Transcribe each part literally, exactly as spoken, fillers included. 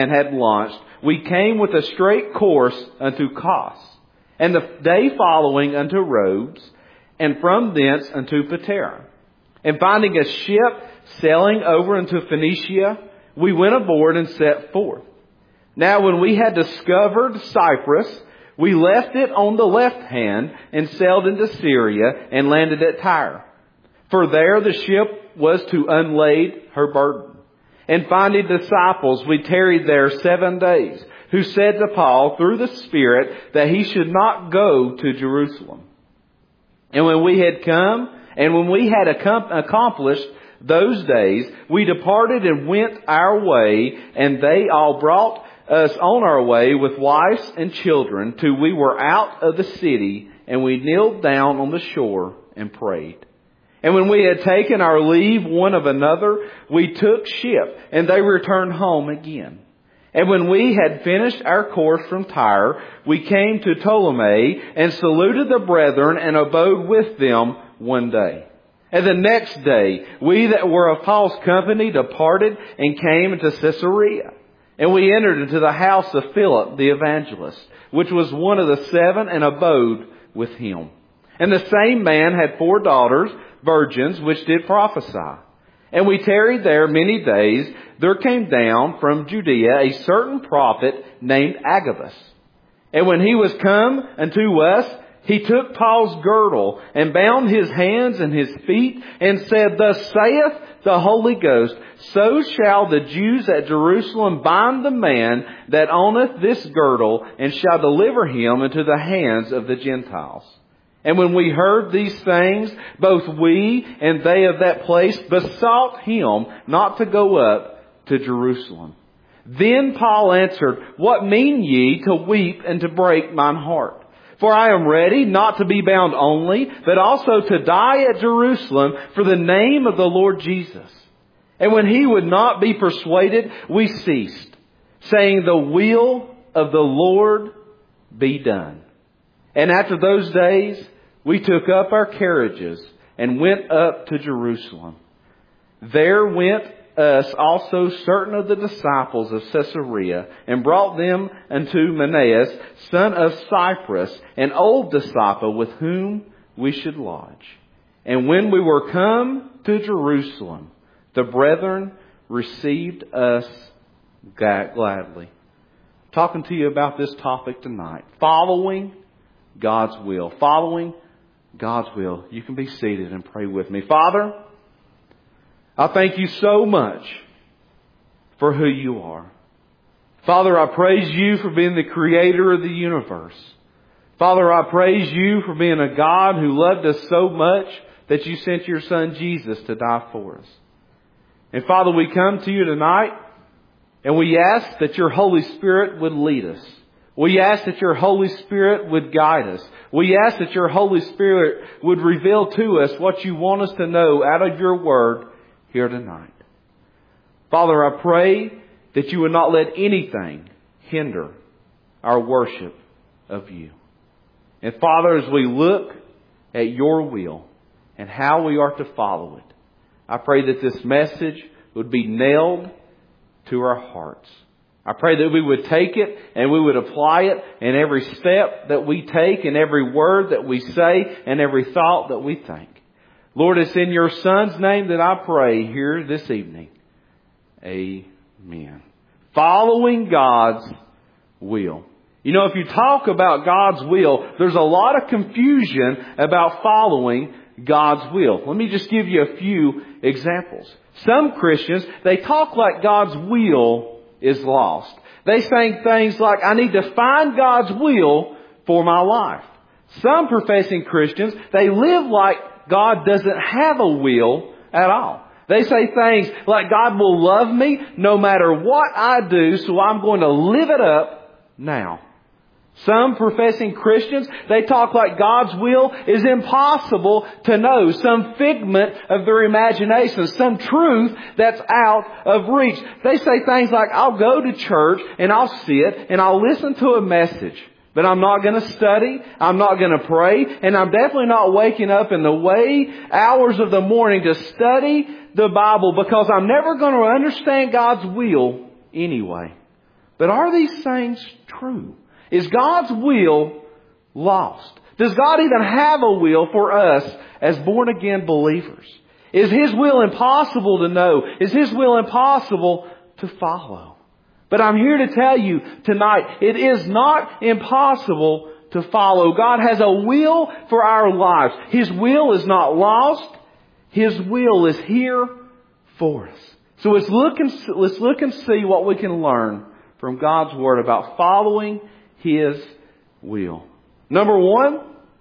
and had launched, we came with a straight course unto Kos, and the day following unto Rhodes, and from thence unto Patara. And finding a ship sailing over into Phoenicia, we went aboard and set forth. Now when we had discovered Cyprus, we left it on the left hand and sailed into Syria and landed at Tyre. For there the ship was to unlade her burden. And finding disciples, we tarried there seven days, who said to Paul through the Spirit that he should not go to Jerusalem. And when we had come, and when we had accomplished those days, we departed and went our way, and they all brought us on our way with wives and children till we were out of the city, and we kneeled down on the shore and prayed. And when we had taken our leave one of another, we took ship, and they returned home again. And when we had finished our course from Tyre, we came to Ptolemy and saluted the brethren and abode with them one day. And the next day, we that were of Paul's company departed and came into Caesarea. And we entered into the house of Philip the evangelist, which was one of the seven, and abode with him. And the same man had four daughters, virgins, which did prophesy. And we tarried there many days. There came down from Judea a certain prophet named Agabus. And when he was come unto us, he took Paul's girdle and bound his hands and his feet and said, Thus saith the Holy Ghost, so shall the Jews at Jerusalem bind the man that owneth this girdle, and shall deliver him into the hands of the Gentiles. And when we heard these things, both we and they of that place besought him not to go up to Jerusalem. Then Paul answered, What mean ye to weep and to break mine heart? For I am ready not to be bound only, but also to die at Jerusalem for the name of the Lord Jesus. And when he would not be persuaded, we ceased, saying, The will of the Lord be done. And after those days, we took up our carriages and went up to Jerusalem. There went us also certain of the disciples of Caesarea, and brought them unto Manaeus, son of Cyprus, an old disciple with whom we should lodge. And when we were come to Jerusalem, the brethren received us gladly. Talking to you about this topic tonight. Following God's will. Following God's will. You can be seated and pray with me. Father, I thank you so much for who you are. Father, I praise you for being the creator of the universe. Father, I praise you for being a God who loved us so much that you sent your Son Jesus to die for us. And Father, we come to you tonight and we ask that your Holy Spirit would lead us. We ask that your Holy Spirit would guide us. We ask that your Holy Spirit would reveal to us what you want us to know out of your word here tonight. Father, I pray that you would not let anything hinder our worship of you. And Father, as we look at your will and how we are to follow it, I pray that this message would be nailed to our hearts. I pray that we would take it and we would apply it in every step that we take, in every word that we say, and every thought that we think. Lord, it's in your Son's name that I pray here this evening. Amen. Following God's will. You know, if you talk about God's will, there's a lot of confusion about following God's will. Let me just give you a few examples. Some Christians, they talk like God's will is lost. They say things like, I need to find God's will for my life. Some professing Christians, they live like God doesn't have a will at all. They say things like, God will love me no matter what I do, so I'm going to live it up now. Some professing Christians, they talk like God's will is impossible to know. Some figment of their imagination. Some truth that's out of reach. They say things like, I'll go to church and I'll sit and I'll listen to a message. But I'm not going to study. I'm not going to pray. And I'm definitely not waking up in the wee hours of the morning to study the Bible, because I'm never going to understand God's will anyway. But are these things true? Is God's will lost? Does God even have a will for us as born-again believers? Is His will impossible to know? Is His will impossible to follow? But I'm here to tell you tonight, it is not impossible to follow. God has a will for our lives. His will is not lost. His will is here for us. So let's look and, let's look and see what we can learn from God's Word about following His will. Number one,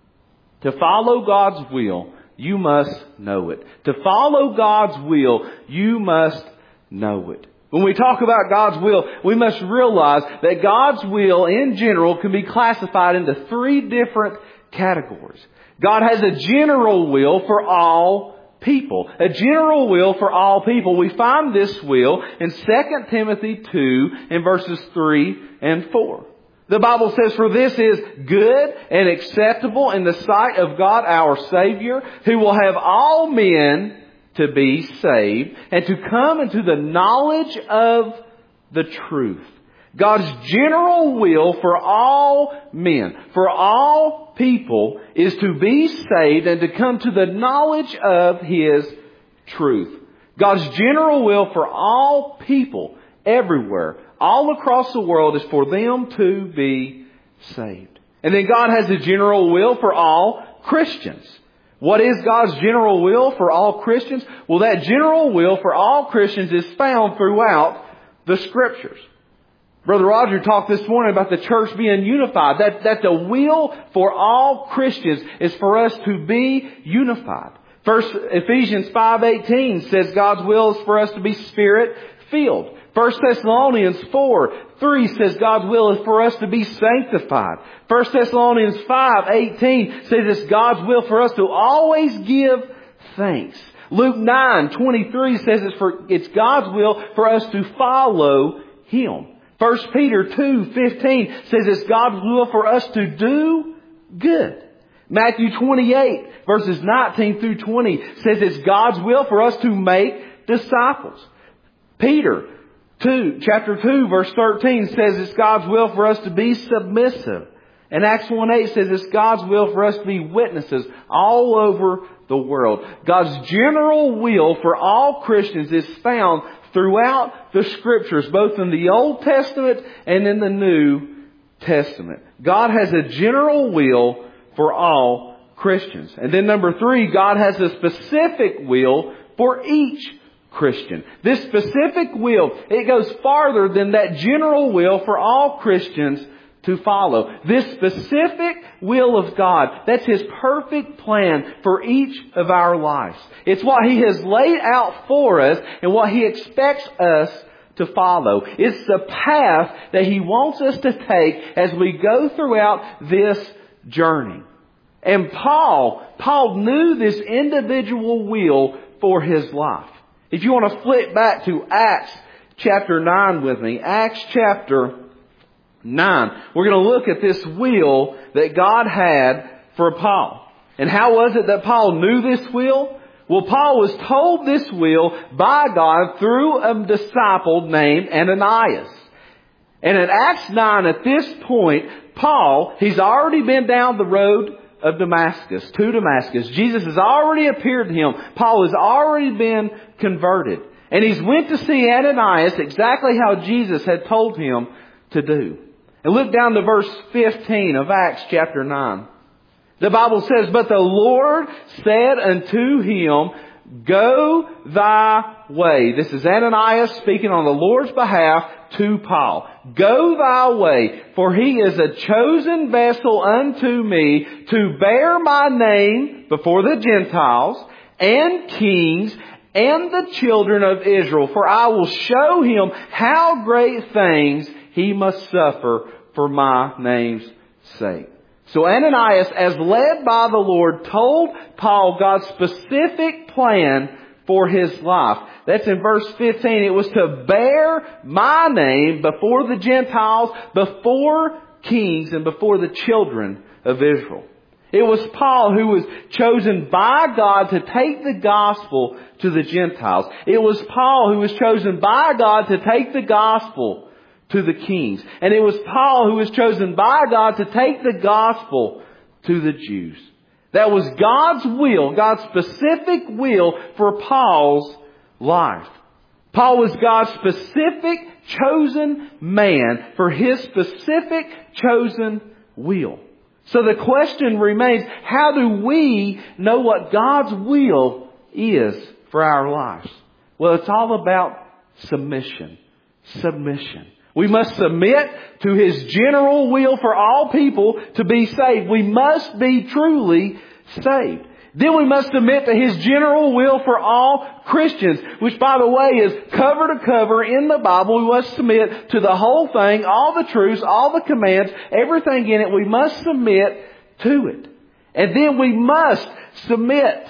to follow God's will, you must know it. To follow God's will, you must know it. When we talk about God's will, we must realize that God's will in general can be classified into three different categories. God has a general will for all people. A general will for all people. We find this will in Second Timothy two in verses three and four. The Bible says, "For this is good and acceptable in the sight of God our Savior, who will have all men to be saved and to come into the knowledge of the truth." God's general will for all men, for all people, is to be saved and to come to the knowledge of His truth. God's general will for all people, everywhere, all across the world, is for them to be saved. And then God has a general will for all Christians. What is God's general will for all Christians? Well, that general will for all Christians is found throughout the Scriptures. Brother Roger talked this morning about the church being unified. That, that the will for all Christians is for us to be unified. First Ephesians five eighteen says God's will is for us to be Spirit-filled. First Thessalonians four three says God's will is for us to be sanctified. First Thessalonians five eighteen says it's God's will for us to always give thanks. Luke nine twenty-three says it's, for, it's God's will for us to follow Him. First Peter two fifteen says it's God's will for us to do good. Matthew twenty-eight verses nineteen through twenty says it's God's will for us to make disciples. Peter two, chapter two verse thirteen says it's God's will for us to be submissive. And Acts one eight says it's God's will for us to be witnesses all over the world. God's general will for all Christians is found throughout the Scriptures, both in the Old Testament and in the New Testament. God has a general will for all Christians. And then number three, God has a specific will for each Christian. This specific will, it goes farther than that general will for all Christians to follow. This specific will of God, that's His perfect plan for each of our lives. It's what He has laid out for us and what He expects us to follow. It's the path that He wants us to take as we go throughout this journey. And Paul, Paul knew this individual will for his life. If you want to flip back to Acts chapter nine with me, Acts chapter nine, we're going to look at this will that God had for Paul. And how was it that Paul knew this will? Well, Paul was told this will by God through a disciple named Ananias. And in Acts nine, at this point, Paul, he's already been down the road of Damascus, to Damascus. Jesus has already appeared to him. Paul has already been converted. And he's went to see Ananias exactly how Jesus had told him to do. And look down to verse fifteen of Acts chapter nine. The Bible says, "But the Lord said unto him, Go thy way." This is Ananias speaking on the Lord's behalf to Paul. "Go thy way, for he is a chosen vessel unto me to bear my name before the Gentiles and kings and the children of Israel. For I will show him how great things he must suffer for my name's sake." So Ananias, as led by the Lord, told Paul God's specific plan for his life. That's in verse fifteen. It was to bear my name before the Gentiles, before kings, and before the children of Israel. It was Paul who was chosen by God to take the gospel to the Gentiles. It was Paul who was chosen by God to take the gospel to the kings. And it was Paul who was chosen by God to take the gospel to the Jews. That was God's will, God's specific will for Paul's life. Paul was God's specific chosen man for His specific chosen will. So the question remains, how do we know what God's will is for our lives? Well, it's all about submission. Submission. We must submit to His general will for all people to be saved. We must be truly saved. Then we must submit to His general will for all Christians, which, by the way, is cover to cover in the Bible. We must submit to the whole thing, all the truths, all the commands, everything in it. We must submit to it. And then we must submit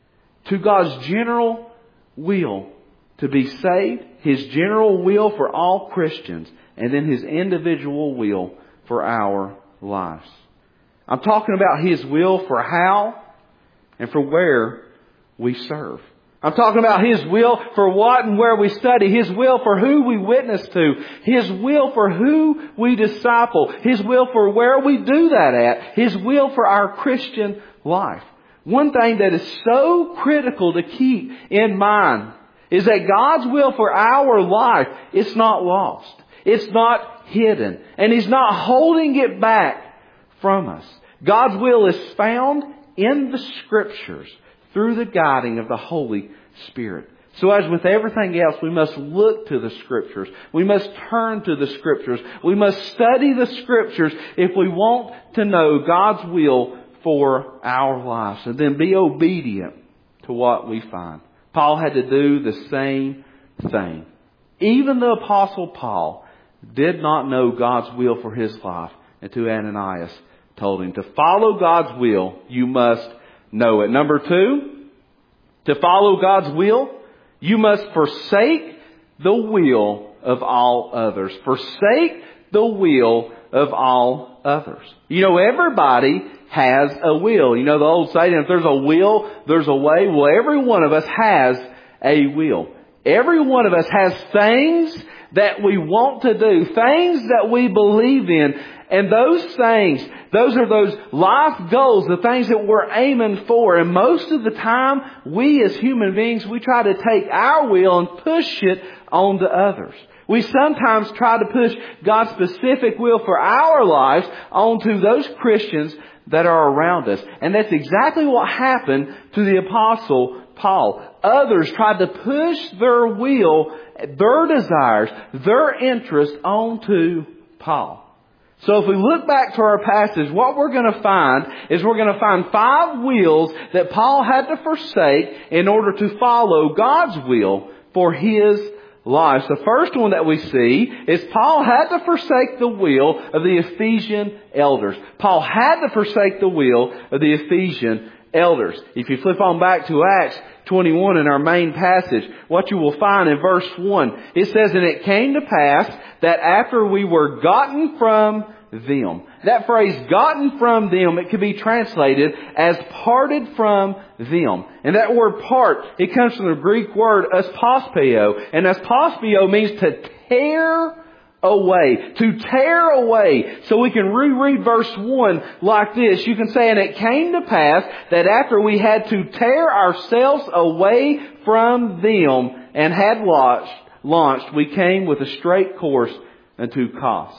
to God's general will to be saved, His general will for all Christians, and then His individual will for our lives. I'm talking about His will for how and for where we serve. I'm talking about His will for what and where we study. His will for who we witness to. His will for who we disciple. His will for where we do that at. His will for our Christian life. One thing that is so critical to keep in mind is that God's will for our life, it's not lost. It's not hidden. And He's not holding it back from us. God's will is found in the Scriptures through the guiding of the Holy Spirit. So as with everything else, we must look to the Scriptures. We must turn to the Scriptures. We must study the Scriptures if we want to know God's will for our lives. And then be obedient to what we find. Paul had to do the same thing. Even the Apostle Paul did not know God's will for his life until Ananias told him. To follow God's will, you must know it. Number two, to follow God's will, you must forsake the will of all others. Forsake the will of all others. You know, everybody has a will. You know the old saying, if there's a will, there's a way. Well, every one of us has a will. Every one of us has things that we want to do, things that we believe in. And those things, those are those life goals, the things that we're aiming for. And most of the time, we as human beings, we try to take our will and push it onto others. We sometimes try to push God's specific will for our lives onto those Christians that are around us. And that's exactly what happened to the Apostle Paul. Others tried to push their will, their desires, their interests onto Paul. So if we look back to our passage, what we're going to find is we're going to find five wills that Paul had to forsake in order to follow God's will for his life. The first one that we see is Paul had to forsake the will of the Ephesian elders. Paul had to forsake the will of the Ephesian elders. If you flip on back to Acts twenty-one in our main passage, what you will find in verse one, it says, "And it came to pass that after we were gotten from them." That phrase, gotten from them, it could be translated as parted from them. And that word part, it comes from the Greek word aspospeo. And aspospeo means to tear away. To tear away. So we can reread verse one like this. You can say, "And it came to pass that after we had to tear ourselves away from them and had launched, launched we came with a straight course unto Kos."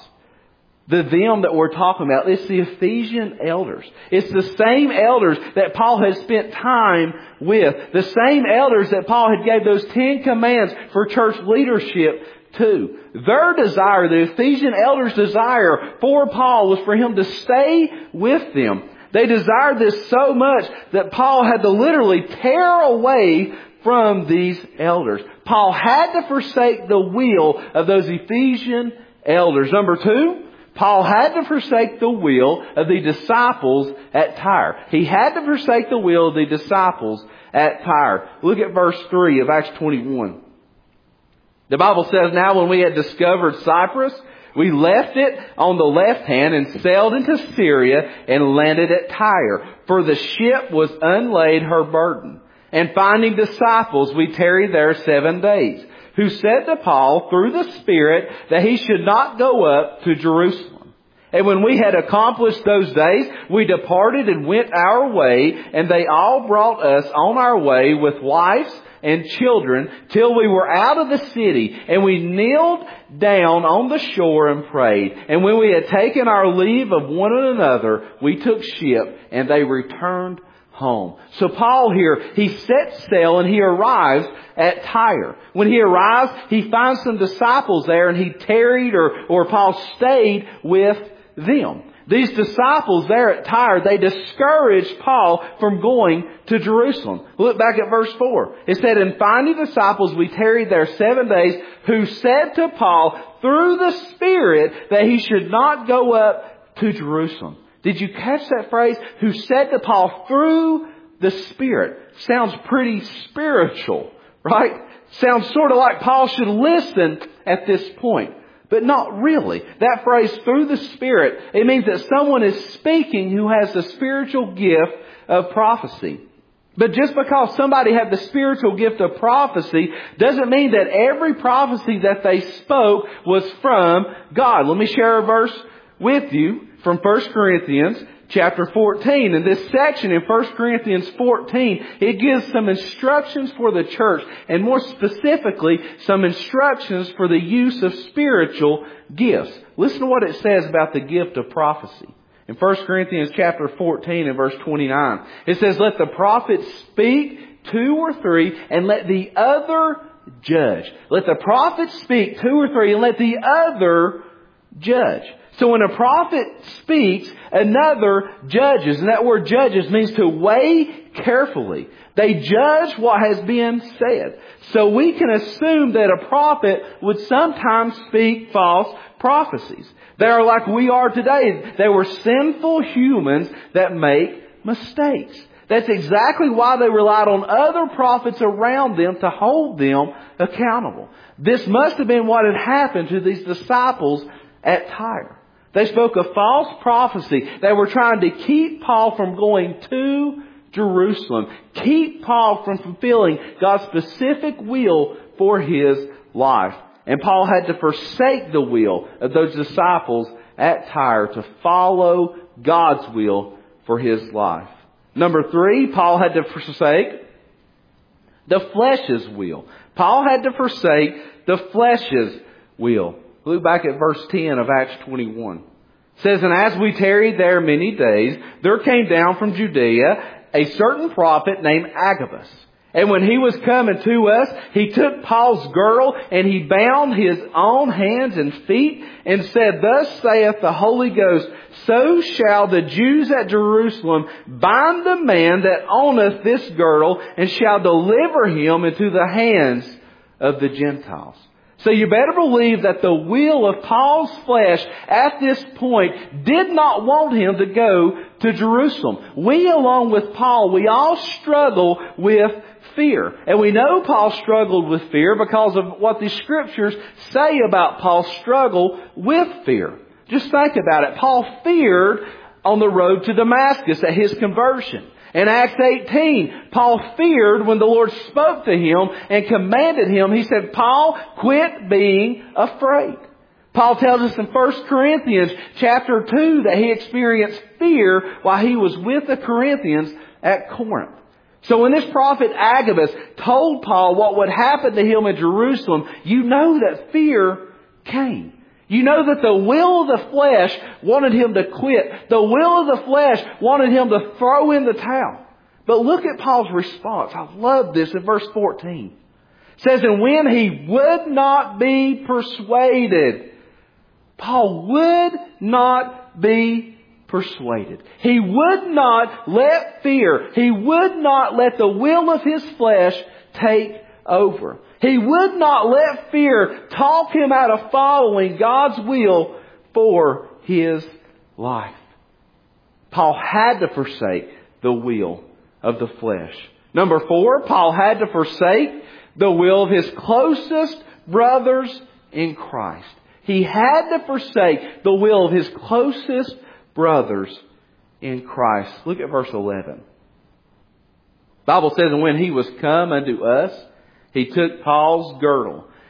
The them that we're talking about, it's the Ephesian elders. It's the same elders that Paul had spent time with. The same elders that Paul had gave those Ten Commands for church leadership to. Their desire, the Ephesian elders' desire for Paul was for him to stay with them. They desired this so much that Paul had to literally tear away from these elders. Paul had to forsake the will of those Ephesian elders. Number two, Paul had to forsake the will of the disciples at Tyre. He had to forsake the will of the disciples at Tyre. Look at verse three of Acts twenty-one. The Bible says, "Now when we had discovered Cyprus, we left it on the left hand and sailed into Syria and landed at Tyre. For the ship was unlaid her burden. And finding disciples, we tarried there seven days, who said to Paul through the Spirit that he should not go up to Jerusalem. And when we had accomplished those days, we departed and went our way, and they all brought us on our way with wives and children till we were out of the city, and we kneeled down on the shore and prayed. And when we had taken our leave of one another, we took ship, and they returned home. So Paul here, he sets sail and he arrives at Tyre. When he arrives, he finds some disciples there, and he tarried, or, or Paul stayed with them. These disciples there at Tyre, they discouraged Paul from going to Jerusalem. Look back at verse four. It said, "And finding disciples, we tarried there seven days, who said to Paul through the Spirit that he should not go up to Jerusalem." Did you catch that phrase? Who said to Paul through the Spirit. Sounds pretty spiritual, right? Sounds sort of like Paul should listen at this point. But not really. That phrase, through the Spirit, it means that someone is speaking who has the spiritual gift of prophecy. But just because somebody had the spiritual gift of prophecy doesn't mean that every prophecy that they spoke was from God. Let me share a verse with you from First Corinthians chapter fourteen. In this section in First Corinthians fourteen, it gives some instructions for the church, and more specifically, some instructions for the use of spiritual gifts. Listen to what it says about the gift of prophecy. In First Corinthians chapter fourteen and verse twenty-nine, it says, "Let the prophet speak two or three, and let the other judge." Let the prophet speak two or three, and let the other judge. So when a prophet speaks, another judges. And that word judges means to weigh carefully. They judge what has been said. So we can assume that a prophet would sometimes speak false prophecies. They are like we are today. They were sinful humans that make mistakes. That's exactly why they relied on other prophets around them to hold them accountable. This must have been what had happened to these disciples at Tyre. They spoke a false prophecy. They were trying to keep Paul from going to Jerusalem. Keep Paul from fulfilling God's specific will for his life. And Paul had to forsake the will of those disciples at Tyre to follow God's will for his life. Number three, Paul had to forsake the flesh's will. Paul had to forsake the flesh's will. Look back at verse ten of Acts twenty-one. It says, "And as we tarried there many days, there came down from Judea a certain prophet named Agabus. And when he was coming to us, he took Paul's girdle, and he bound his own hands and feet, and said, Thus saith the Holy Ghost, So shall the Jews at Jerusalem bind the man that owneth this girdle, and shall deliver him into the hands of the Gentiles." So you better believe that the will of Paul's flesh at this point did not want him to go to Jerusalem. We, along with Paul, we all struggle with fear. And we know Paul struggled with fear because of what the Scriptures say about Paul's struggle with fear. Just think about it. Paul feared on the road to Damascus at his conversion. In Acts eighteen, Paul feared when the Lord spoke to him and commanded him. He said, Paul, quit being afraid. Paul tells us in First Corinthians chapter two that he experienced fear while he was with the Corinthians at Corinth. So when this prophet Agabus told Paul what would happen to him in Jerusalem, you know that fear came. You know that the will of the flesh wanted him to quit. The will of the flesh wanted him to throw in the towel. But look at Paul's response. I love this in verse fourteen. It says, "And when he would not be persuaded," Paul would not be persuaded. He would not let fear, he would not let the will of his flesh take over. He would not let fear talk him out of following God's will for his life. Paul had to forsake the will of the flesh. Number four, Paul had to forsake the will of his closest brothers in Christ. He had to forsake the will of his closest brothers in Christ. Look at verse eleven. The Bible says, "And when he was come unto us, he took Paul's girdle,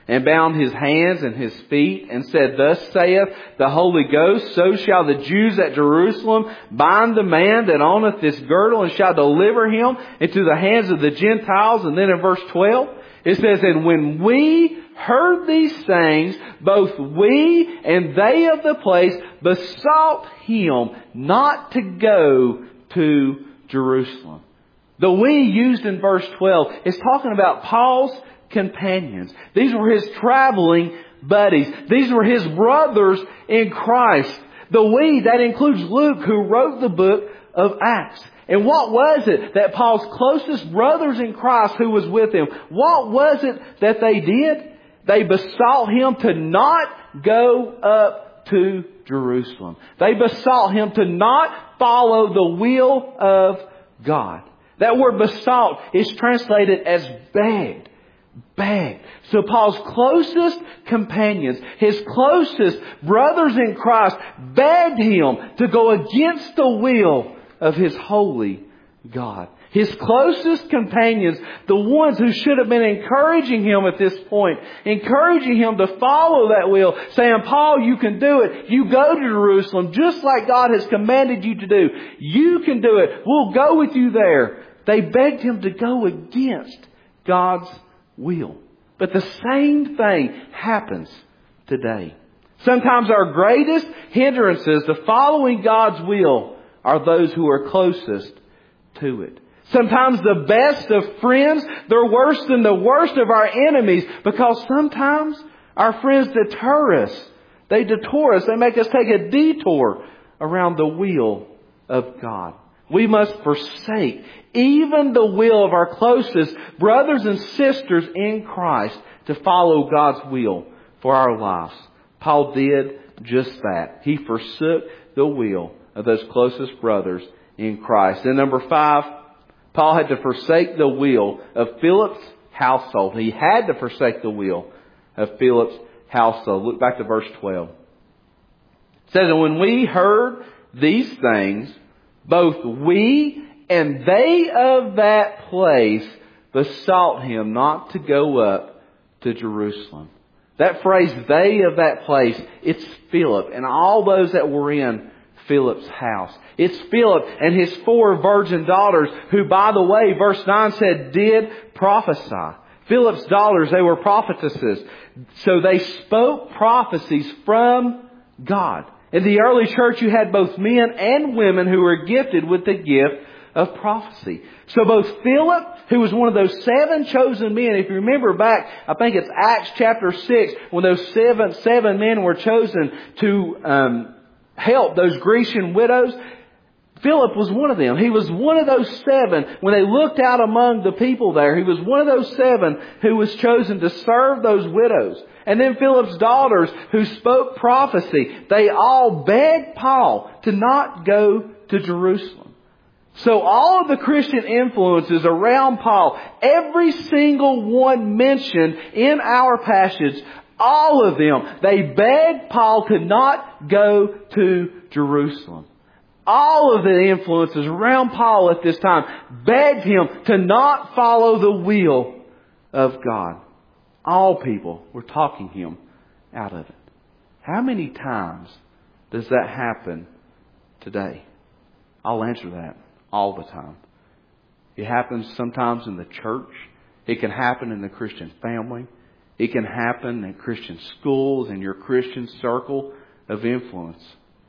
and bound his hands and his feet, and said, Thus saith the Holy Ghost, so shall the Jews at Jerusalem bind the man that owneth this girdle, and shall deliver him into the hands of the Gentiles. And then in verse twelve, it says, And when we heard these things, both we and they of the place besought him not to go to Jerusalem. The we used in verse twelve is talking about Paul's companions. These were his traveling buddies. These were his brothers in Christ. The we, that includes Luke, who wrote the book of Acts. And what was it that Paul's closest brothers in Christ who was with him, what was it that they did? They besought him to not go up to Jerusalem. They besought him to not follow the will of God. That word besought is translated as begged. Begged. So Paul's closest companions, his closest brothers in Christ, begged him to go against the will of his holy God. His closest companions, the ones who should have been encouraging him at this point, encouraging him to follow that will, saying, Paul, you can do it. You go to Jerusalem just like God has commanded you to do. You can do it. We'll go with you there. They begged him to go against God's will. But the same thing happens today. Sometimes our greatest hindrances to following God's will are those who are closest to it. Sometimes the best of friends, they're worse than the worst of our enemies, because sometimes our friends deter us. They detour us. They make us take a detour around the will of God. We must forsake even the will of our closest brothers and sisters in Christ to follow God's will for our lives. Paul did just that. He forsook the will of those closest brothers in Christ. And number five, Paul had to forsake the will of Philip's household. He had to forsake the will of Philip's household. Look back to verse twelve. It says, And when we heard these things, both we and they of that place besought him not to go up to Jerusalem. That phrase, they of that place, it's Philip and all those that were in Philip's house. It's Philip and his four virgin daughters who, by the way, verse nine said, did prophesy. Philip's daughters, they were prophetesses. So they spoke prophecies from God. In the early church, you had both men and women who were gifted with the gift of prophecy. So both Philip, who was one of those seven chosen men, if you remember back, I think it's Acts chapter six, when those seven, seven men were chosen to um, help those Grecian widows, Philip was one of them. He was one of those seven. When they looked out among the people there, he was one of those seven who was chosen to serve those widows. And then Philip's daughters who spoke prophecy, they all begged Paul to not go to Jerusalem. So all of the Christian influences around Paul, every single one mentioned in our passage, all of them, they begged Paul to not go to Jerusalem. All of the influences around Paul at this time begged him to not follow the will of God. All people were talking him out of it. How many times does that happen today? I'll answer that all the time. It happens sometimes in the church. It can happen in the Christian family. It can happen in Christian schools, in your Christian circle of influence.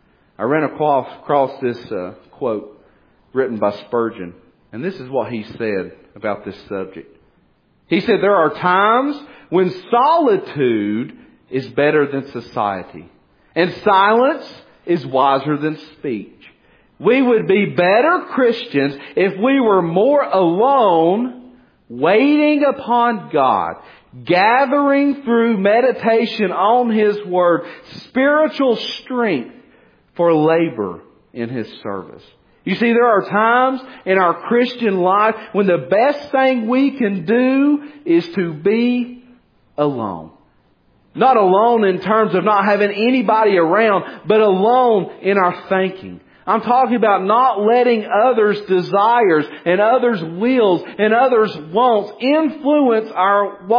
I ran across, across this uh, quote written by Spurgeon, and this is what he said about this subject. He said, there are times when solitude is better than society, and silence is wiser than speech. We would be better Christians if we were more alone, waiting upon God, gathering through meditation on His Word, spiritual strength for labor in His service. You see, there are times in our Christian life when the best thing we can do is to be alone. Not alone in terms of not having anybody around, but alone in our thinking. I'm talking about not letting others' desires and others' wills and others' wants influence our walk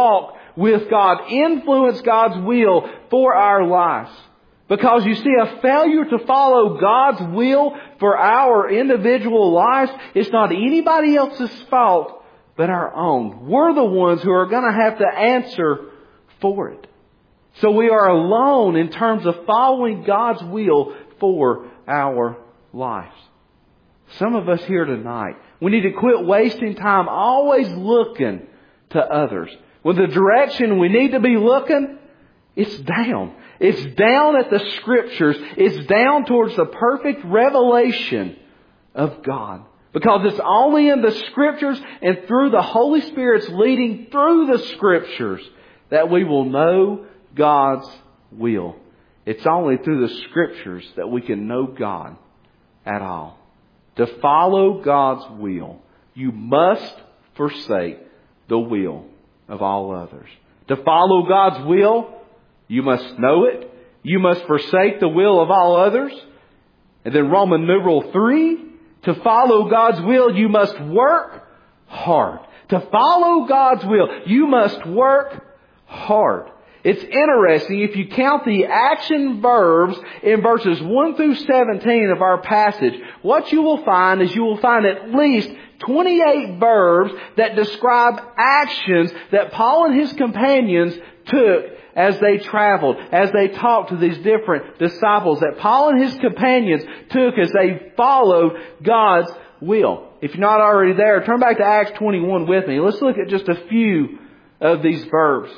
with God, influence God's will for our lives. Because you see, a failure to follow God's will for our individual lives is not anybody else's fault but our own. We're the ones who are going to have to answer for it. So we are alone in terms of following God's will for our lives. Some of us here tonight, we need to quit wasting time always looking to others. When the direction we need to be looking, it's down. It's down at the Scriptures. It's down towards the perfect revelation of God. Because it's only in the Scriptures and through the Holy Spirit's leading through the Scriptures that we will know God's will. It's only through the Scriptures that we can know God at all. To follow God's will, you must forsake the will of all others. To follow God's will, you must know it. You must forsake the will of all others. And then Roman numeral three, to follow God's will, you must work hard. To follow God's will, you must work hard. It's interesting, if you count the action verbs in verses one through seventeen of our passage, what you will find is you will find at least twenty-eight verbs that describe actions that Paul and his companions took as they traveled, as they talked to these different disciples, that Paul and his companions took as they followed God's will. If you're not already there, turn back to Acts twenty-one with me. Let's look at just a few of these verbs.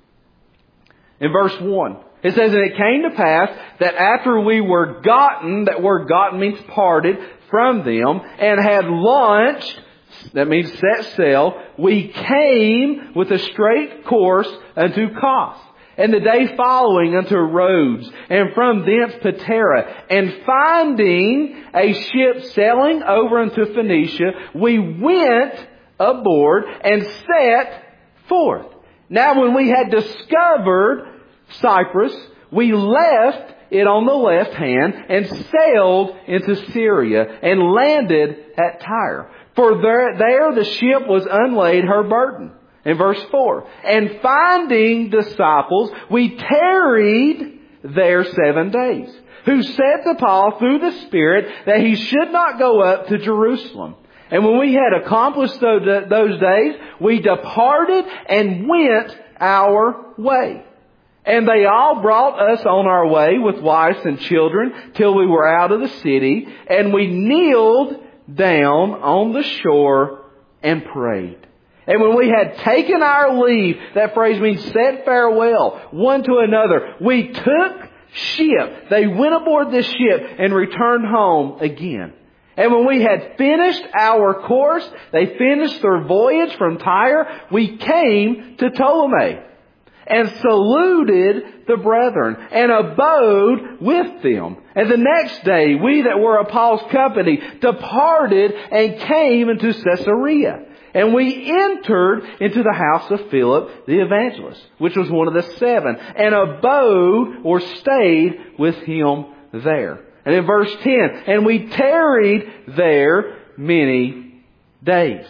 In verse one, it says, "And it came to pass that after we were gotten," that word gotten means parted, "from them, and had launched," that means set sail, "we came with a straight course unto Kos, and the day following unto Rhodes, and from thence Patara. And finding a ship sailing over unto Phoenicia, we went aboard and set forth. Now when we had discovered Cyprus, we left it on the left hand and sailed into Syria and landed at Tyre. For there, there the ship was unlaid her burden." In verse four, "And finding disciples, we tarried there seven days, who said to Paul through the Spirit that he should not go up to Jerusalem. And when we had accomplished those days, we departed and went our way. And they all brought us on our way with wives and children till we were out of the city. And we kneeled down on the shore and prayed. And when we had taken our leave," that phrase means said farewell one to another, "we took ship." They went aboard this ship and returned home again. "And when we had finished our course," they finished their voyage from Tyre, "we came to Ptolemy and saluted the brethren and abode with them. And the next day we that were of Paul's company departed and came into Caesarea. And we entered into the house of Philip the evangelist, which was one of the seven, and abode or stayed with him there." And in verse ten, "And we tarried there many days.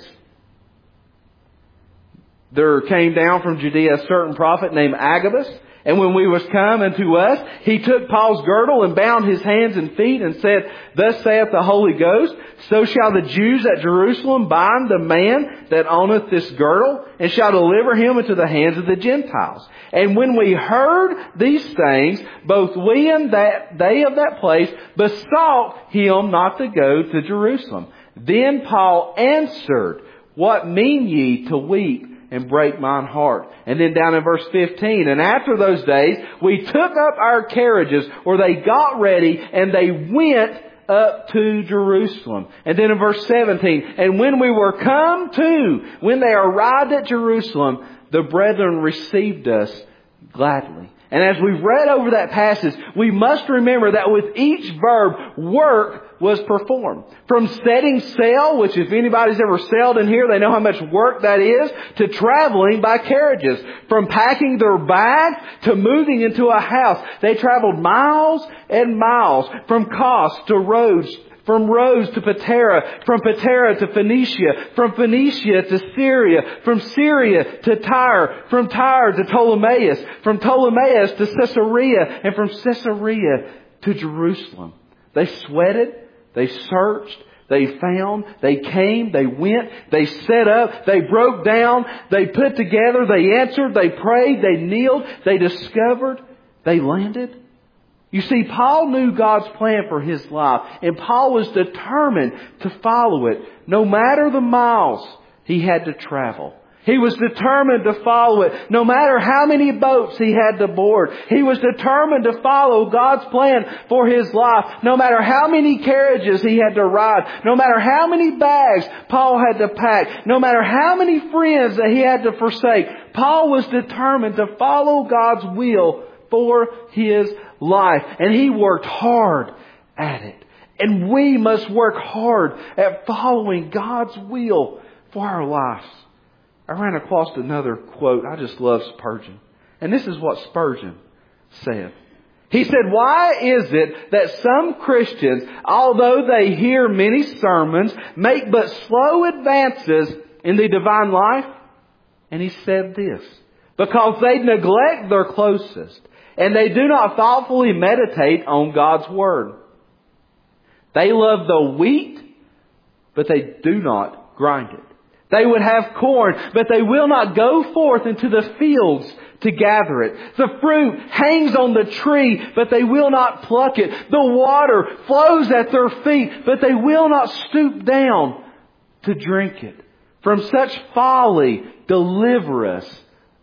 There came down from Judea a certain prophet named Agabus. And when we was come unto us, he took Paul's girdle and bound his hands and feet and said, Thus saith the Holy Ghost, so shall the Jews at Jerusalem bind the man that owneth this girdle, and shall deliver him into the hands of the Gentiles. And when we heard these things, both we and that they of that place besought him not to go to Jerusalem. Then Paul answered, What mean ye to weep and break mine heart? And then down in verse fifteen, and after those days, we took up our carriages, or they got ready, and they went up to Jerusalem. And then in verse seventeen, and when we were come to, when they arrived at Jerusalem, the brethren received us gladly. And as we've read over that passage, we must remember that with each verb, work was performed. From setting sail, which if anybody's ever sailed in here, they know how much work that is, to traveling by carriages. From packing their bags to moving into a house. They traveled miles and miles from Kos to Rhodes from Rhodes to Patara, from Patara to Phoenicia, from Phoenicia to Syria, from Syria to Tyre, from Tyre to Ptolemais, from Ptolemais to Caesarea, and from Caesarea to Jerusalem. They sweated, they searched, they found, they came, they went, they set up, they broke down, they put together, they answered, they prayed, they kneeled, they discovered, they landed. You see, Paul knew God's plan for his life, and Paul was determined to follow it, no matter the miles he had to travel. He was determined to follow it, no matter how many boats he had to board. He was determined to follow God's plan for his life, no matter how many carriages he had to ride, no matter how many bags Paul had to pack, no matter how many friends that he had to forsake. Paul was determined to follow God's will for his life, and he worked hard at it. And we must work hard at following God's will for our lives. I ran across another quote. I just love Spurgeon. And this is what Spurgeon said. He said, "Why is it that some Christians, although they hear many sermons, make but slow advances in the divine life?" And he said this: "Because they neglect their closest, and they do not thoughtfully meditate on God's Word. They love the wheat, but they do not grind it. They would have corn, but they will not go forth into the fields to gather it. The fruit hangs on the tree, but they will not pluck it. The water flows at their feet, but they will not stoop down to drink it. From such folly deliver us,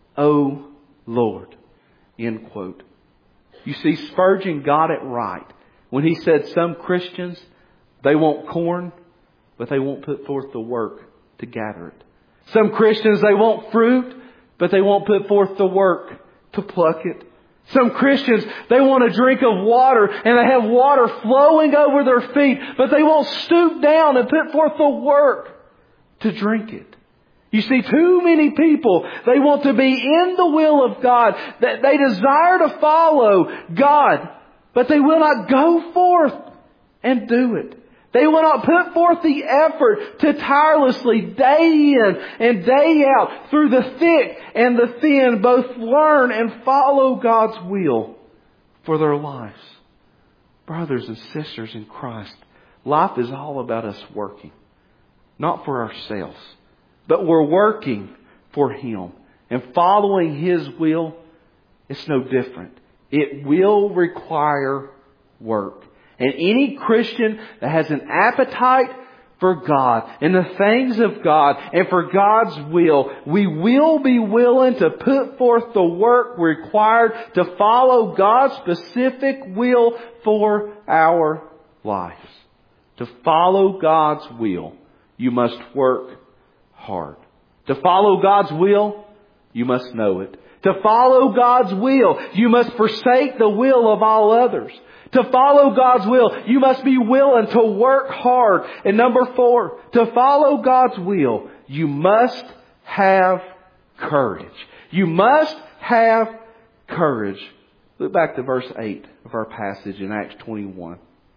O Lord." End quote. You see, Spurgeon got it right when he said some Christians, they want corn, but they won't put forth the work to gather it. Some Christians, they want fruit, but they won't put forth the work to pluck it. Some Christians, they want a drink of water, and they have water flowing over their feet, but they won't stoop down and put forth the work to drink it. You see, too many people, they want to be in the will of God, that they desire to follow God, but they will not go forth and do it. They will not put forth the effort to tirelessly, day in and day out, through the thick and the thin, both learn and follow God's will for their lives. Brothers and sisters in Christ, life is all about us working. Not for ourselves, but we're working for Him. And following His will, it's no different. It will require work. And any Christian that has an appetite for God and the things of God and for God's will, we will be willing to put forth the work required to follow God's specific will for our lives. To follow God's will, you must work hard. To follow God's will, you must know it. To follow God's will, you must forsake the will of all others. To follow God's will, you must be willing to work hard. And number four, to follow God's will, you must have courage. You must have courage. Look back to verse eight of our passage in Acts twenty-one.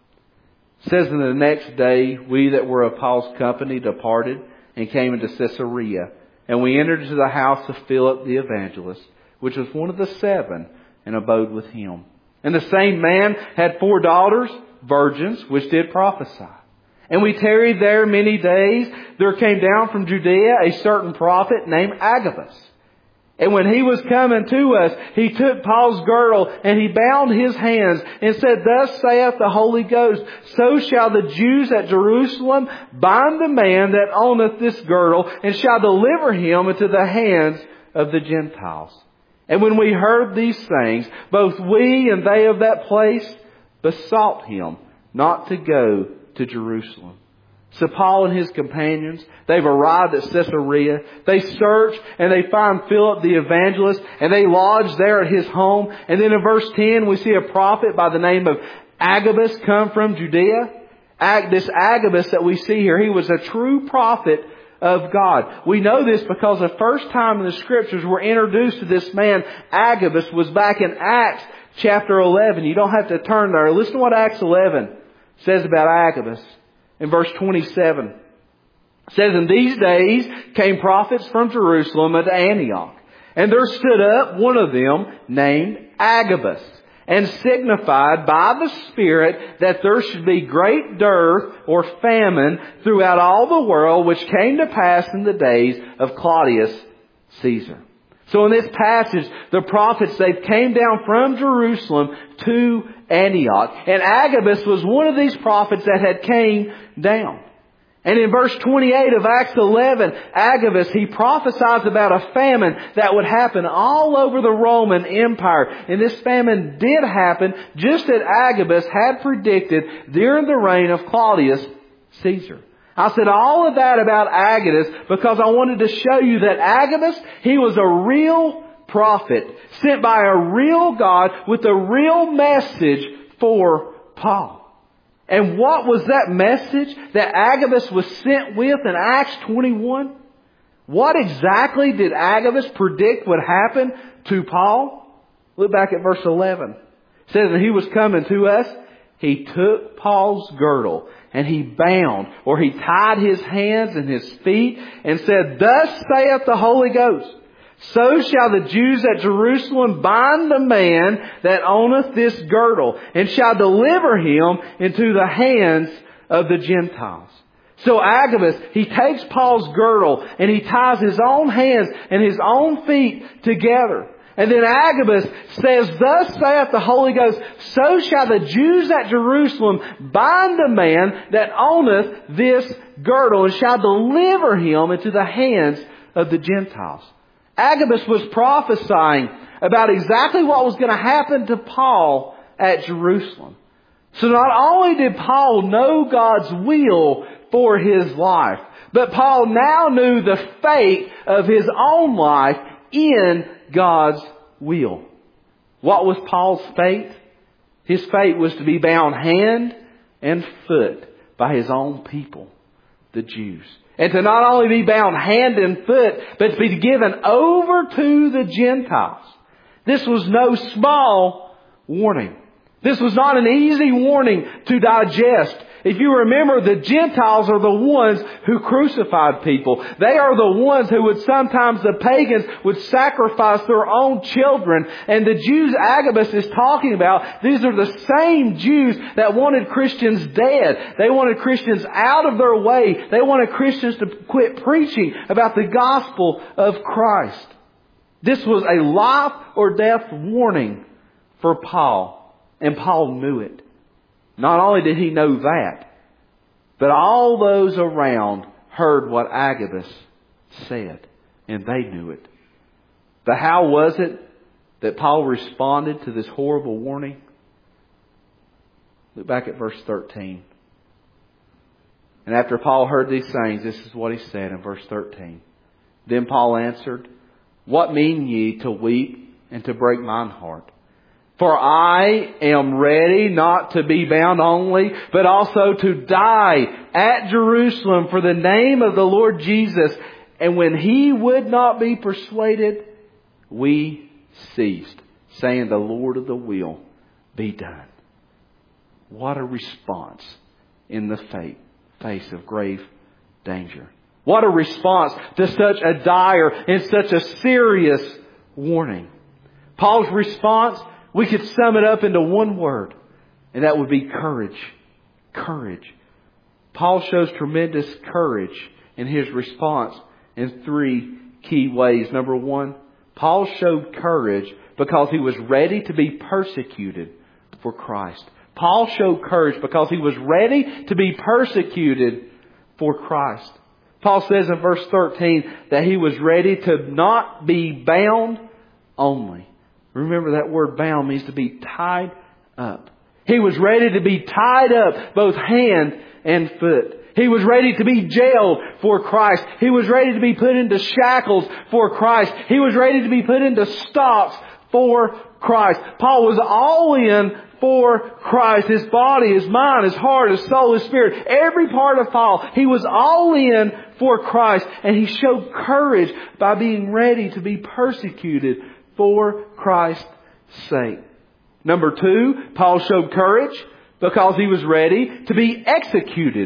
It says, "And the next day, we that were of Paul's company departed and came into Caesarea. And we entered into the house of Philip the evangelist, which was one of the seven, and abode with him. And the same man had four daughters, virgins, which did prophesy. And we tarried there many days. There came down from Judea a certain prophet named Agabus. And when he was coming to us, he took Paul's girdle and he bound his hands and said, Thus saith the Holy Ghost, So shall the Jews at Jerusalem bind the man that owneth this girdle, and shall deliver him into the hands of the Gentiles. And when we heard these things, both we and they of that place besought him not to go to Jerusalem." So Paul and his companions, they've arrived at Caesarea. They search and they find Philip the evangelist, and they lodge there at his home. And then in verse ten, we see a prophet by the name of Agabus come from Judea. This Agabus that we see here, he was a true prophet of God. We know this because the first time in the Scriptures we're introduced to this man, Agabus, was back in Acts chapter eleven. You don't have to turn there. Listen to what Acts eleven says about Agabus. in verse twenty-seven. It says, "In these days came prophets from Jerusalem unto Antioch. And there stood up one of them named Agabus, and signified by the Spirit that there should be great dearth or famine throughout all the world, which came to pass in the days of Claudius Caesar." So in this passage, the prophets, they came down from Jerusalem to Antioch. And Agabus was one of these prophets that had came down. And in verse twenty-eight of Acts eleven, Agabus, he prophesies about a famine that would happen all over the Roman Empire. And this famine did happen just as Agabus had predicted during the reign of Claudius Caesar. I said all of that about Agabus because I wanted to show you that Agabus, he was a real prophet sent by a real God with a real message for Paul. And what was that message that Agabus was sent with in Acts twenty-one? What exactly did Agabus predict would happen to Paul? Look back at verse eleven. It says that he was coming to us. He took Paul's girdle and he bound, or he tied his hands and his feet and said, "Thus saith the Holy Ghost, so shall the Jews at Jerusalem bind the man that owneth this girdle, and shall deliver him into the hands of the Gentiles." So Agabus, he takes Paul's girdle and he ties his own hands and his own feet together. And then Agabus says, "Thus saith the Holy Ghost, so shall the Jews at Jerusalem bind the man that owneth this girdle, and shall deliver him into the hands of the Gentiles." Agabus was prophesying about exactly what was going to happen to Paul at Jerusalem. So not only did Paul know God's will for his life, but Paul now knew the fate of his own life in God's will. What was Paul's fate? His fate was to be bound hand and foot by his own people, the Jews. And to not only be bound hand and foot, but to be given over to the Gentiles. This was no small warning. This was not an easy warning to digest. If you remember, the Gentiles are the ones who crucified people. They are the ones who would sometimes, the pagans would sacrifice their own children. And the Jews Agabus is talking about, these are the same Jews that wanted Christians dead. They wanted Christians out of their way. They wanted Christians to quit preaching about the gospel of Christ. This was a life or death warning for Paul. And Paul knew it. Not only did he know that, but all those around heard what Agabus said, and they knew it. But how was it that Paul responded to this horrible warning? Look back at verse thirteen. And after Paul heard these things, this is what he said in verse thirteen. "Then Paul answered, What mean ye to weep and to break mine heart? For I am ready not to be bound only, but also to die at Jerusalem for the name of the Lord Jesus. And when he would not be persuaded, we ceased, saying, The Lord of the will be done." What a response in the face of grave danger. What a response to such a dire and such a serious warning. Paul's response, we could sum it up into one word, and that would be courage. Courage. Paul shows tremendous courage in his response in three key ways. Number one, Paul showed courage because he was ready to be persecuted for Christ. Paul showed courage because he was ready to be persecuted for Christ. Paul says in verse thirteen that he was ready to not be bound only. Remember, that word bound means to be tied up. He was ready to be tied up, both hand and foot. He was ready to be jailed for Christ. He was ready to be put into shackles for Christ. He was ready to be put into stocks for Christ. Paul was all in for Christ. His body, his mind, his heart, his soul, his spirit, every part of Paul, he was all in for Christ. And he showed courage by being ready to be persecuted for Christ's sake. Number two, Paul showed courage because he was ready to be executed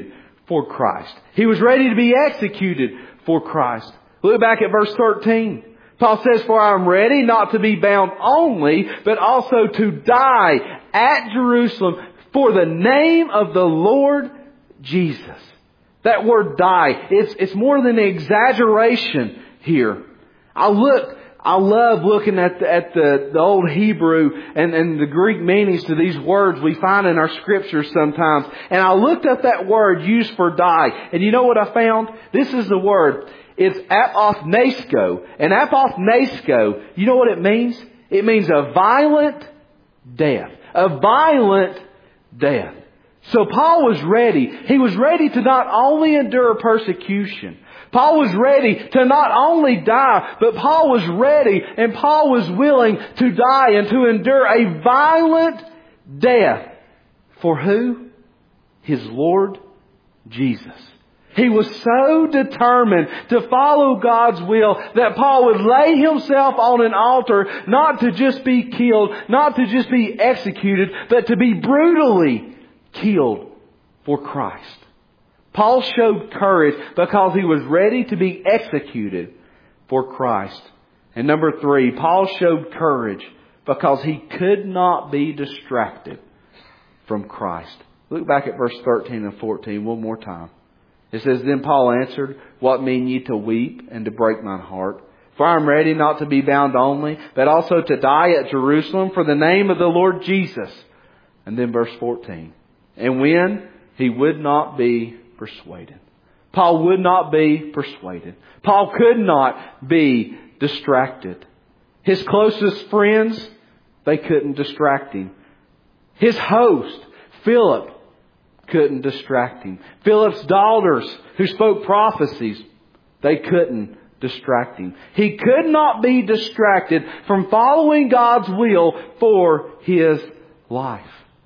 for Christ. He was ready to be executed for Christ. Look back at verse thirteen. Paul says, "For I am ready not to be bound only, but also to die at Jerusalem for the name of the Lord Jesus." That word "die," it's, it's more than an exaggeration here. I look, I love looking at the, at the, the old Hebrew and, and the Greek meanings to these words we find in our scriptures sometimes. And I looked up that word used for die. And you know what I found? This is the word. It's apothnesko. And apothnesko, you know what it means? It means a violent death. A violent death. So Paul was ready. He was ready to not only endure persecution. Paul was ready to not only die, but Paul was ready and Paul was willing to die and to endure a violent death. For who? His Lord Jesus. He was so determined to follow God's will that Paul would lay himself on an altar not to just be killed, not to just be executed, but to be brutally killed for Christ. Paul showed courage because he was ready to be executed for Christ. And number three, Paul showed courage because he could not be distracted from Christ. Look back at verse thirteen and fourteen one more time. It says, "Then Paul answered, What mean ye to weep and to break mine heart? For I am ready not to be bound only, but also to die at Jerusalem for the name of the Lord Jesus." And then verse fourteen. "And when he would not be persuaded." Paul would not be persuaded. Paul could not be distracted. His closest friends, they couldn't distract him. His host, Philip, couldn't distract him. Philip's daughters, who spoke prophecies, they couldn't distract him. He could not be distracted from following God's will for his life.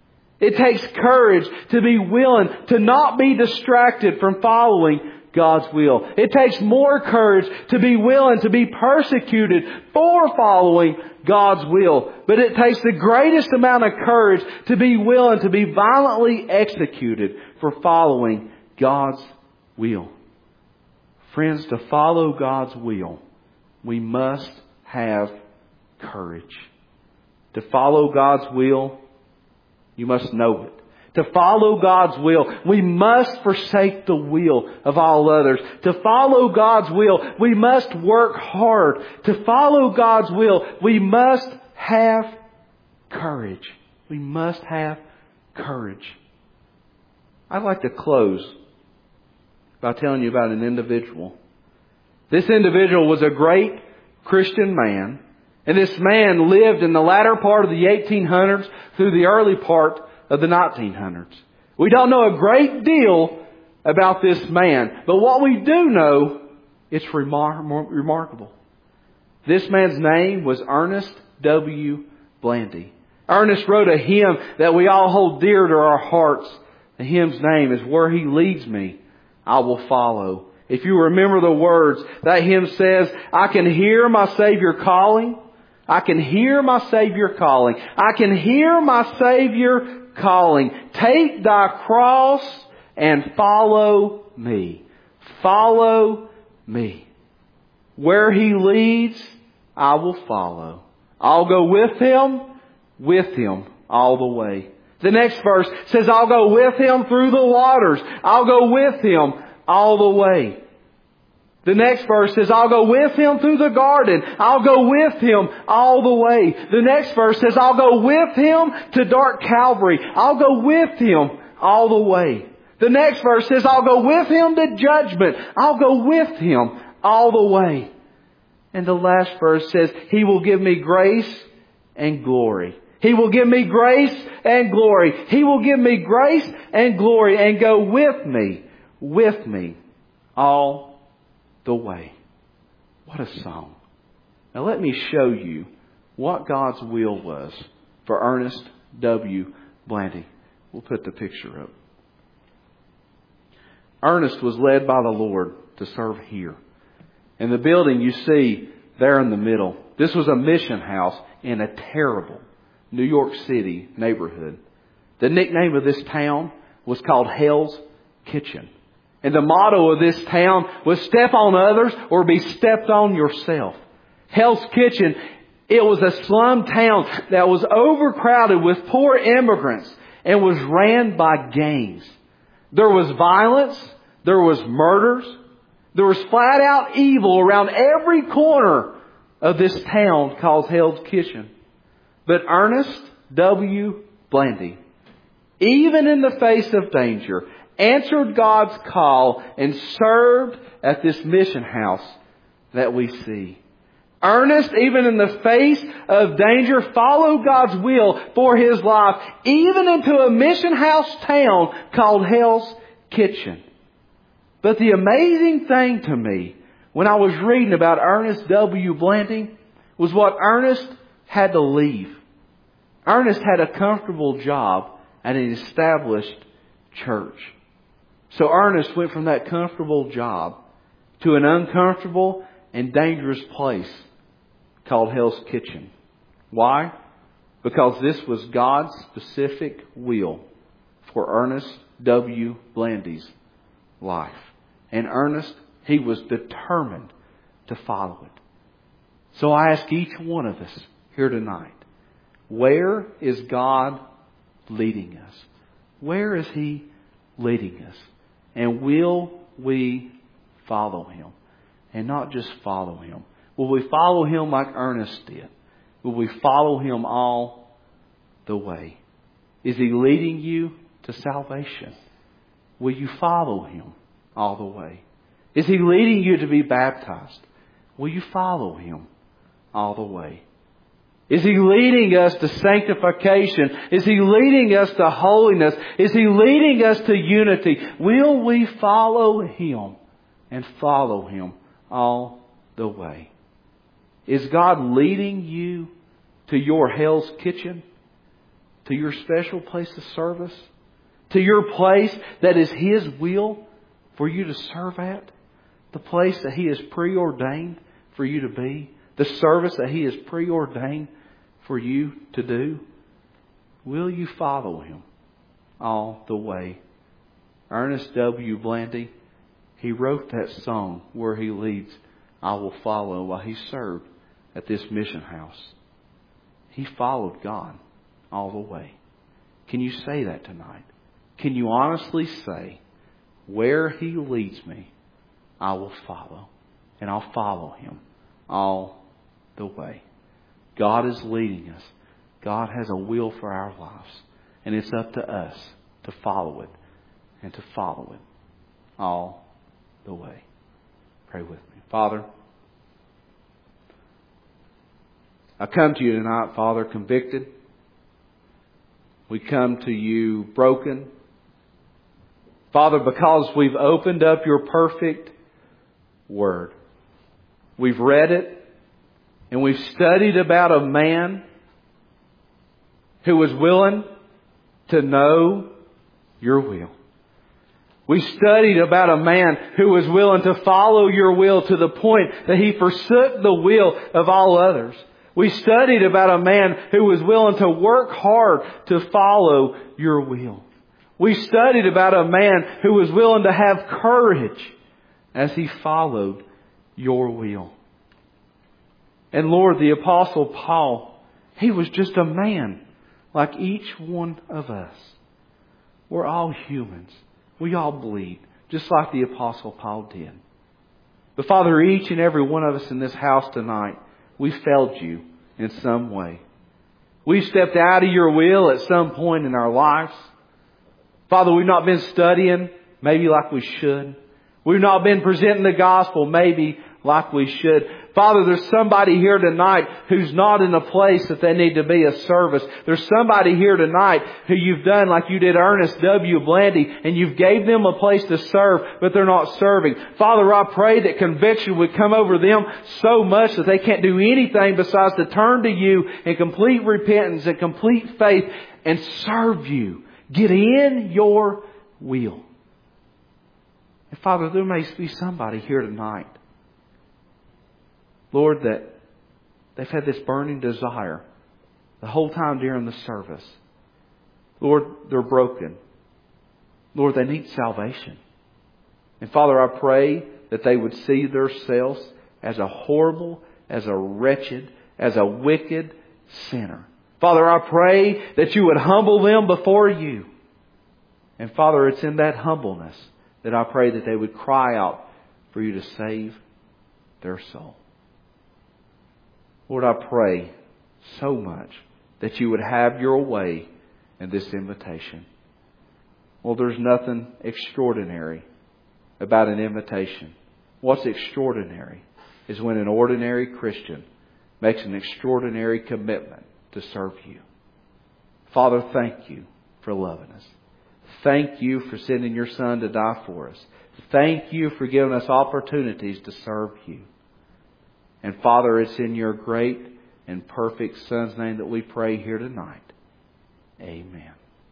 It takes courage to be willing to not be distracted from following God's will. It takes more courage to be willing to be persecuted for following God's will. But it takes the greatest amount of courage to be willing to be violently executed for following God's will. Friends, to follow God's will, we must have courage. To follow God's will, you must know it. To follow God's will, we must forsake the will of all others. To follow God's will, we must work hard. To follow God's will, we must have courage. We must have courage. I'd like to close by telling you about an individual. This individual was a great Christian man. And this man lived in the latter part of the eighteen hundreds through the early part of the nineteen hundreds. We don't know a great deal about this man. But what we do know, it's remar- remarkable. This man's name was Ernest W. Blandy. Ernest wrote a hymn that we all hold dear to our hearts. The hymn's name is "Where He Leads Me, I Will Follow." If you remember the words, that hymn says, "I can hear my Savior calling. I can hear my Savior calling. I can hear my Savior calling. Take thy cross and follow me. Follow me. Where He leads, I will follow. I'll go with Him, with Him all the way." The next verse says, "I'll go with Him through the waters. I'll go with Him all the way." The next verse says, "I'll go with Him through the garden. I'll go with Him all the way." The next verse says, "I'll go with Him to dark Calvary. I'll go with Him all the way." The next verse says, "I'll go with Him to judgment. I'll go with Him all the way." And the last verse says, "He will give me grace and glory." He will give me grace and glory. He will give me grace and glory and go with me, with me all the way. What a song. Now let me show you what God's will was for Ernest W. Blandy. We'll put the picture up. Ernest was led by the Lord to serve here. And the building you see there in the middle, this was a mission house in a terrible New York City neighborhood. The nickname of this town was called Hell's Kitchen. And the motto of this town was step on others or be stepped on yourself. Hell's Kitchen, it was a slum town that was overcrowded with poor immigrants and was ran by gangs. There was violence. There was murders. There was flat out evil around every corner of this town called Hell's Kitchen. But Ernest W. Blandy, even in the face of danger, answered God's call and served at this mission house that we see. Ernest, even in the face of danger, followed God's will for his life, even into a mission house town called Hell's Kitchen. But the amazing thing to me, when I was reading about Ernest W. Blandy, was what Ernest had to leave. Ernest had a comfortable job at an established church. So Ernest went from that comfortable job to an uncomfortable and dangerous place called Hell's Kitchen. Why? Because this was God's specific will for Ernest W. Blandy's life. And Ernest, he was determined to follow it. So I ask each one of us here tonight, where is God leading us? Where is He leading us? And will we follow Him? And not just follow Him. Will we follow Him like Ernest did? Will we follow Him all the way? Is He leading you to salvation? Will you follow Him all the way? Is He leading you to be baptized? Will you follow Him all the way? Is He leading us to sanctification? Is He leading us to holiness? Is He leading us to unity? Will we follow Him and follow Him all the way? Is God leading you to your Hell's Kitchen? To your special place of service? To your place that is His will for you to serve at? The place that He has preordained for you to be? The service that He has preordained for you to do? Will you follow Him all the way? Ernest W. Blandy, he wrote that song, Where He Leads, I Will Follow, while he served at this mission house. He followed God all the way. Can you say that tonight? Can you honestly say, where He leads me, I will follow. And I'll follow Him all the way. God is leading us. God has a will for our lives. And it's up to us to follow it. And to follow it all the way. Pray with me. Father, I come to You tonight, Father, convicted. We come to You broken. Father, because we've opened up Your perfect Word. We've read it. And we've studied about a man who was willing to know Your will. We studied about a man who was willing to follow Your will to the point that he forsook the will of all others. We studied about a man who was willing to work hard to follow Your will. We studied about a man who was willing to have courage as he followed Your will. And Lord, the Apostle Paul, he was just a man like each one of us. We're all humans. We all bleed, just like the Apostle Paul did. But Father, each and every one of us in this house tonight, we failed You in some way. We've stepped out of Your will at some point in our lives. Father, we've not been studying maybe like we should. We've not been presenting the gospel maybe like we should. Father, there's somebody here tonight who's not in a place that they need to be a service. There's somebody here tonight who You've done like You did Ernest W. Blandy, and You've gave them a place to serve, but they're not serving. Father, I pray that conviction would come over them so much that they can't do anything besides to turn to You in complete repentance and complete faith and serve You. Get in Your will. And Father, there may be somebody here tonight, Lord, that they've had this burning desire the whole time during the service. Lord, they're broken. Lord, they need salvation. And Father, I pray that they would see themselves as a horrible, as a wretched, as a wicked sinner. Father, I pray that you would humble them before you. And Father, it's in that humbleness that I pray that they would cry out for you to save their soul. Lord, I pray so much that you would have your way in this invitation. Well, there's nothing extraordinary about an invitation. What's extraordinary is when an ordinary Christian makes an extraordinary commitment to serve you. Father, thank you for loving us. Thank you for sending your Son to die for us. Thank you for giving us opportunities to serve you. And Father, it's in your great and perfect Son's name that we pray here tonight. Amen.